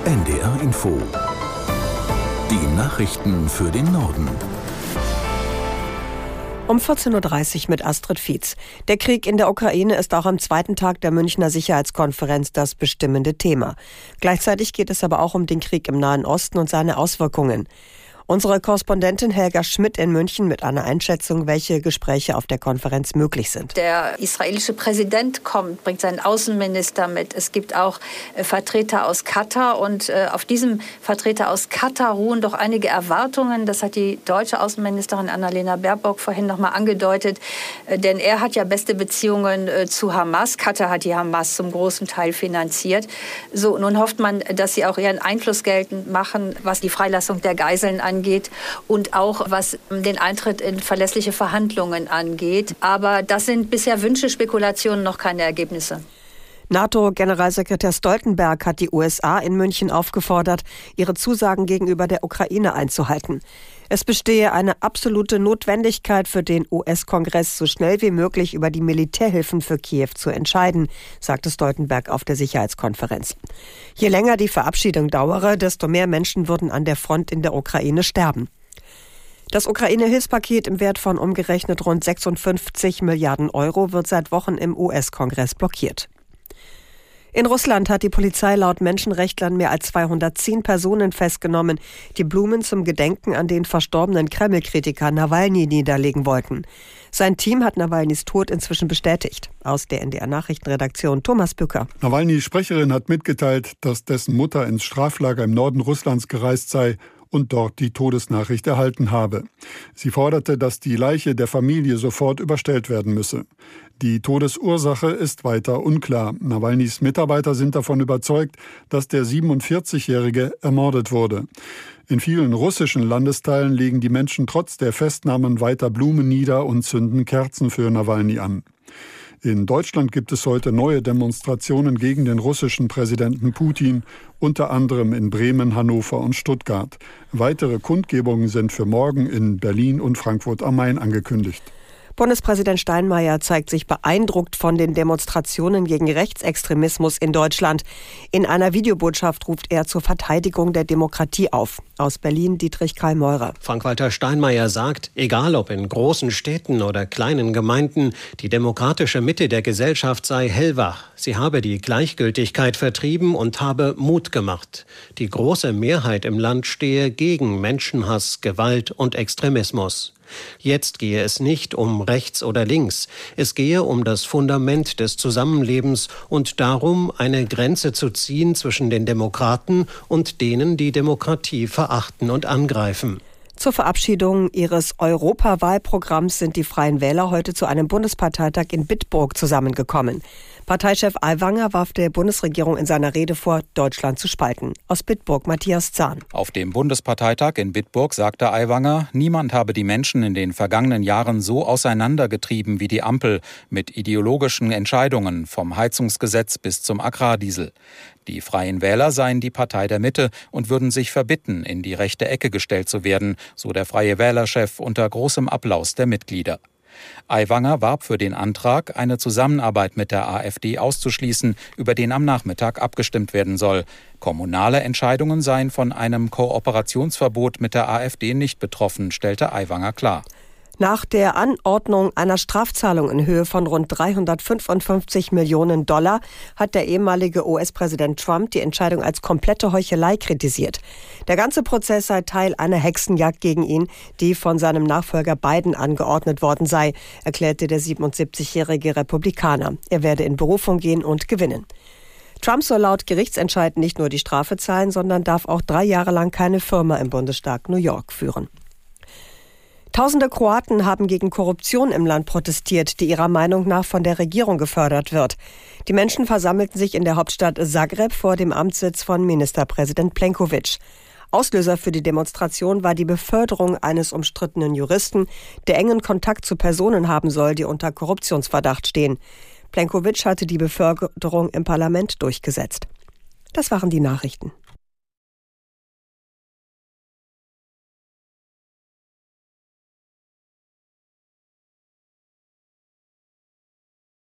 NDR Info. Die Nachrichten für den Norden. Um 14.30 Uhr mit Astrid Fietz. Der Krieg in der Ukraine ist auch am zweiten Tag der Münchner Sicherheitskonferenz das bestimmende Thema. Gleichzeitig geht es aber auch um den Krieg im Nahen Osten und seine Auswirkungen. Unsere Korrespondentin Helga Schmidt in München mit einer Einschätzung, welche Gespräche auf der Konferenz möglich sind. Der israelische Präsident kommt, bringt seinen Außenminister mit. Es gibt auch Vertreter aus Katar und auf diesem Vertreter aus Katar ruhen doch einige Erwartungen. Das hat die deutsche Außenministerin Annalena Baerbock vorhin noch mal angedeutet, denn er hat ja beste Beziehungen zu Hamas. Katar hat die Hamas zum großen Teil finanziert. So, nun hofft man, dass sie auch ihren Einfluss geltend machen, was die Freilassung der Geiseln angeht und auch was den Eintritt in verlässliche Verhandlungen angeht. Aber das sind bisher Wünsche, Spekulationen, noch keine Ergebnisse. NATO-Generalsekretär Stoltenberg hat die USA in München aufgefordert, ihre Zusagen gegenüber der Ukraine einzuhalten. Es bestehe eine absolute Notwendigkeit für den US-Kongress, so schnell wie möglich über die Militärhilfen für Kiew zu entscheiden, sagte Stoltenberg auf der Sicherheitskonferenz. Je länger die Verabschiedung dauere, desto mehr Menschen würden an der Front in der Ukraine sterben. Das Ukraine-Hilfspaket im Wert von umgerechnet rund 56 Milliarden Euro wird seit Wochen im US-Kongress blockiert. In Russland hat die Polizei laut Menschenrechtlern mehr als 210 Personen festgenommen, die Blumen zum Gedenken an den verstorbenen Kreml-Kritiker Nawalny niederlegen wollten. Sein Team hat Nawalnys Tod inzwischen bestätigt. Aus der NDR-Nachrichtenredaktion Thomas Bücker. Nawalnys Sprecherin hat mitgeteilt, dass dessen Mutter ins Straflager im Norden Russlands gereist sei und dort die Todesnachricht erhalten habe. Sie forderte, dass die Leiche der Familie sofort überstellt werden müsse. Die Todesursache ist weiter unklar. Nawalnys Mitarbeiter sind davon überzeugt, dass der 47-Jährige ermordet wurde. In vielen russischen Landesteilen legen die Menschen trotz der Festnahmen weiter Blumen nieder und zünden Kerzen für Nawalny an. In Deutschland gibt es heute neue Demonstrationen gegen den russischen Präsidenten Putin, unter anderem in Bremen, Hannover und Stuttgart. Weitere Kundgebungen sind für morgen in Berlin und Frankfurt am Main angekündigt. Bundespräsident Steinmeier zeigt sich beeindruckt von den Demonstrationen gegen Rechtsextremismus in Deutschland. In einer Videobotschaft ruft er zur Verteidigung der Demokratie auf. Aus Berlin Dietrich Karl Meurer. Frank-Walter Steinmeier sagt, egal ob in großen Städten oder kleinen Gemeinden, die demokratische Mitte der Gesellschaft sei hellwach. Sie habe die Gleichgültigkeit vertrieben und habe Mut gemacht. Die große Mehrheit im Land stehe gegen Menschenhass, Gewalt und Extremismus. Jetzt gehe es nicht um rechts oder links. Es gehe um das Fundament des Zusammenlebens und darum, eine Grenze zu ziehen zwischen den Demokraten und denen, die Demokratie verachten und angreifen. Zur Verabschiedung ihres Europawahlprogramms sind die Freien Wähler heute zu einem Bundesparteitag in Bitburg zusammengekommen. Parteichef Aiwanger warf der Bundesregierung in seiner Rede vor, Deutschland zu spalten. Aus Bitburg Matthias Zahn. Auf dem Bundesparteitag in Bitburg sagte Aiwanger, niemand habe die Menschen in den vergangenen Jahren so auseinandergetrieben wie die Ampel mit ideologischen Entscheidungen vom Heizungsgesetz bis zum Agrardiesel. Die Freien Wähler seien die Partei der Mitte und würden sich verbitten, in die rechte Ecke gestellt zu werden, so der Freie Wähler-Chef unter großem Applaus der Mitglieder. Aiwanger warb für den Antrag, eine Zusammenarbeit mit der AfD auszuschließen, über den am Nachmittag abgestimmt werden soll. Kommunale Entscheidungen seien von einem Kooperationsverbot mit der AfD nicht betroffen, stellte Aiwanger klar. Nach der Anordnung einer Strafzahlung in Höhe von rund 355 Millionen $, hat der ehemalige US-Präsident Trump die Entscheidung als komplette Heuchelei kritisiert. Der ganze Prozess sei Teil einer Hexenjagd gegen ihn, die von seinem Nachfolger Biden angeordnet worden sei, erklärte der 77-jährige Republikaner. Er werde in Berufung gehen und gewinnen. Trump soll laut Gerichtsentscheid nicht nur die Strafe zahlen, sondern darf auch 3 Jahre lang keine Firma im Bundesstaat New York führen. Tausende Kroaten haben gegen Korruption im Land protestiert, die ihrer Meinung nach von der Regierung gefördert wird. Die Menschen versammelten sich in der Hauptstadt Zagreb vor dem Amtssitz von Ministerpräsident Plenković. Auslöser für die Demonstration war die Beförderung eines umstrittenen Juristen, der engen Kontakt zu Personen haben soll, die unter Korruptionsverdacht stehen. Plenković hatte die Beförderung im Parlament durchgesetzt. Das waren die Nachrichten.